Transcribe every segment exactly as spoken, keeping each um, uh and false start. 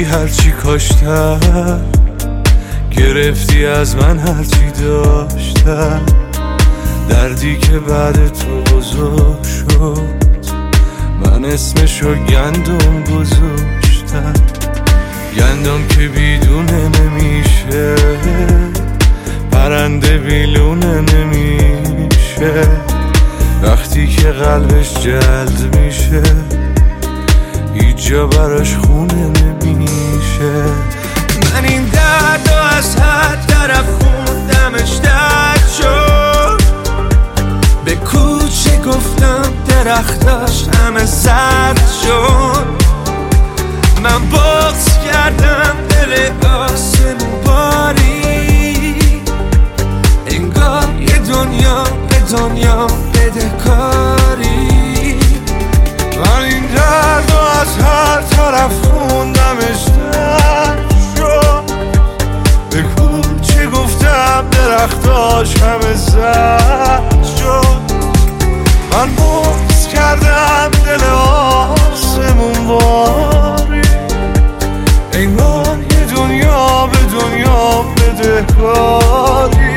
رفتی هرچی کاشتم، گرفتی از من هرچی داشتم. دردی که بعد تو بزرگ شد، من اسمشو گندم گذاشتم. گندم که بیدونه نمیشه، پرنده بیلونه نمیشه. وقتی که قلبش جلد میشه، هیچ جا براش خونه نمیشه. من این درد و از هر طرف خوندمش درد شد. به کوچه گفتم درختاش همه زرد شد. من بغض کردم دل آسمون باری، انگار یه دنیا به دنیا بدهکاری. من این درد و از هر طرف خوندمش درد شد. به کوچه گفتم درختاش همه زرد شد. من بغض کردم دل آسمون باری، انگار یه دنیا به دنیا بدهکاری.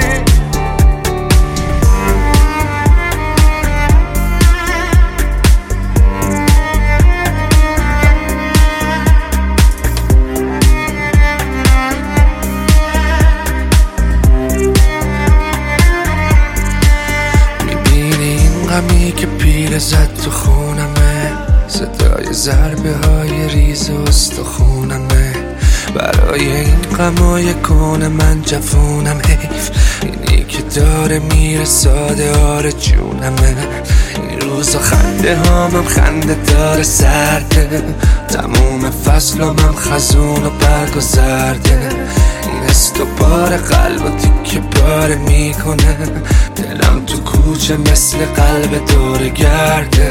غمی که پیل زد تو خونمه، صدای ضربه های ریز استخونمه. برای این غمای کون من جفونم حیف، اینی که داره میره ساده آره جونمه. این روزا خنده هامم خنده داره سرده، تموم فصل من خزون و برگ و زرده. این استوبار قلب و تیکه پاره میکنه، دلم تو کوچه مثل قلب دور گرده.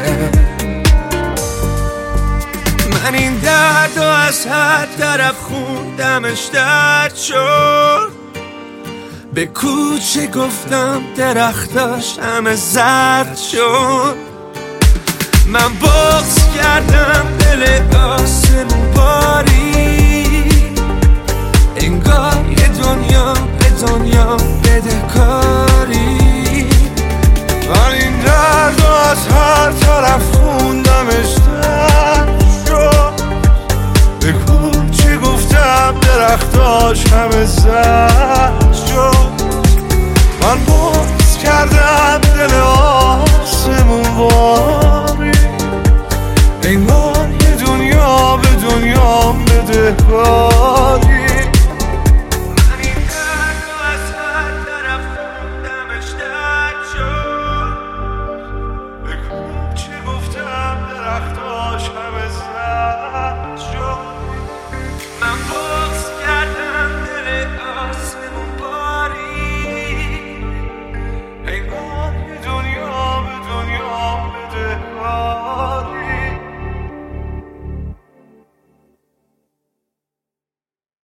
من این درد و از هر طرف خوندمش درد شد. به کوچه گفتم درختاش همه زرد شد. من بغض کردم دل آسمون باری، انگار یه دنیا به دنیا بدهکاری. من این درد و از هر طرف خوندمش درد شد. به کوچه گفتم درختاش همه زرد شد. من بغض کردم دل آسمون باری، انگار یه دنیا به دنیا بدهکاری.